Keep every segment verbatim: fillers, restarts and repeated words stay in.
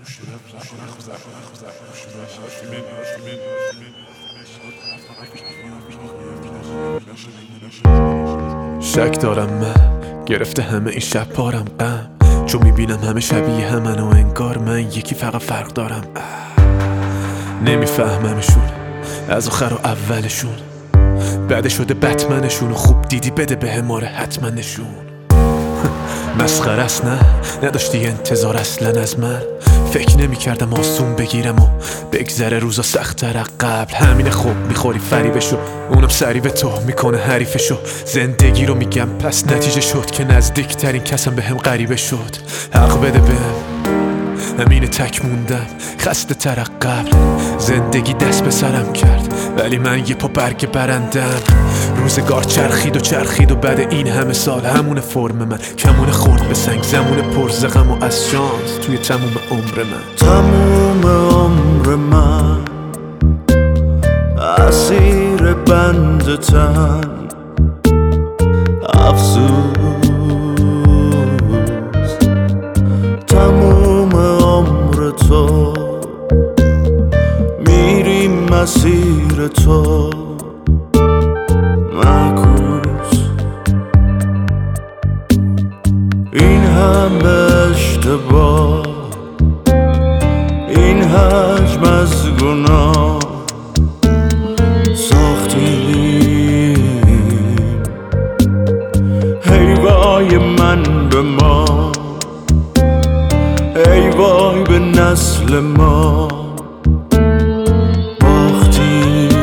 شک دارم من گرفته همه این شب پارم غم، چون میبینم همه شبیه همن و انگار من یکی فقط فرق دارم. نمیفهممشون از آخر و اولشون، بعد شده بتمنشون و خوب دیدی بده به هماره حتما نشون. مسخره است نه نداشتی انتظار اصلا از من، فکر نمی کردم آسون بگیرم و بگذره روزا سخت‌تر قبل. همین خوب میخوری فریبشو، اونم سری به تو میکنه حریفشو. زندگی رو میگم پس نتیجه شد که نزدیکترین کسم به هم غریبه شد. حق بده بهم همین تک موندم خسته تر قبل. زندگی دست به سرم کرد ولی من یه پا برگ برندم. روزگار چرخید و چرخید و بعد این همه سال همون فرم من کمون خورد به سنگ، زمون پرزغم و از شانس توی تموم عمر من. تموم عمر من اسیر بند تن افسوس. تموم عمر تو میریم مسیر تو معکوس. این همه اشتباه، این حجم از گناه ساختیم. ای وای من به ما، ای وای به نسل ما باختیم.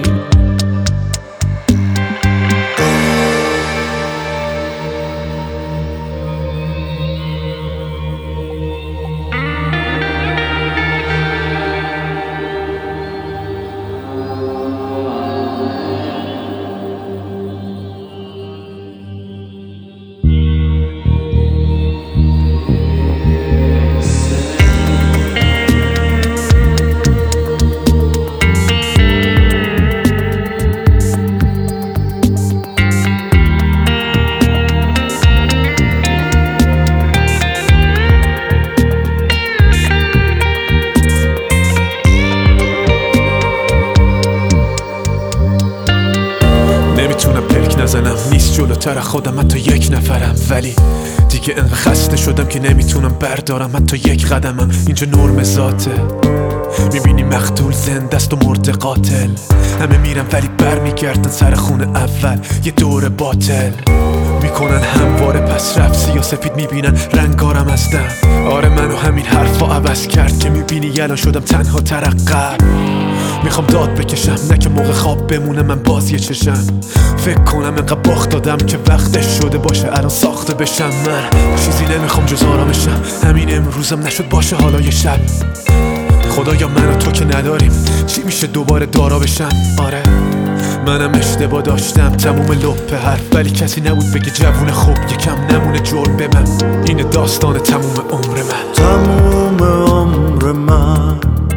نمیتونم پلک نزنم، نیست جلوتر خودم حتی یک نفرم، ولی دیگه انقدر خسته شدم که نمیتونم بردارم حتی یک قدمم. اینجا نرم ذاته، میبینی مقتول زنده است و مرده قاتل. همه میرن ولی بر میگردن سر خونه اول، یه دور باطل میکنن همواره. پس رفت سیاسفید میبینن رنگارم از دم. آره منو همین حرفا عوض کرد که میبینی الان شدم تنها تر قبل. میخوام داد بکشم نه که موقع خواب بمونه من باز یه چشم. فکر کنم انقدر باخت دادم که وقتش شده باشه الان ساخته بشم. من چیزی نمیخوام جز آرامشم، همین امروزم نشد باشه حالا یه شب. خدایا من و تو که نداریم چی میشه دوباره دارا بشم. آره منم اشتباه داشتم تموم لپه حرف، ولی کسی نبود بگه جوون خوب یکم نمونه جرم به من. این داستان تموم عمر من. تموم عمر من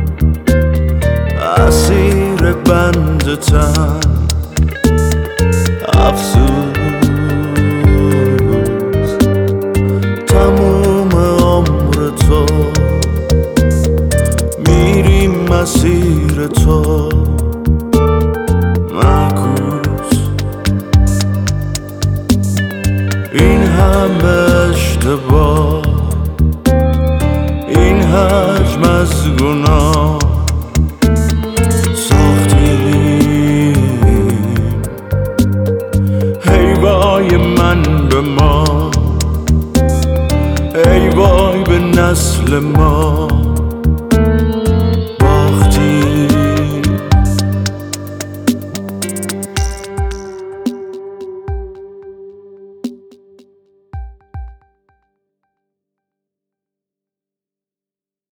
اسیر بند تن افسوس. تموم عمر تو میریم مسیر تو معکوس. این همه اشتباه، این حجم از گناه ساختیم. ای وای من به ما، ای وای به نسل ما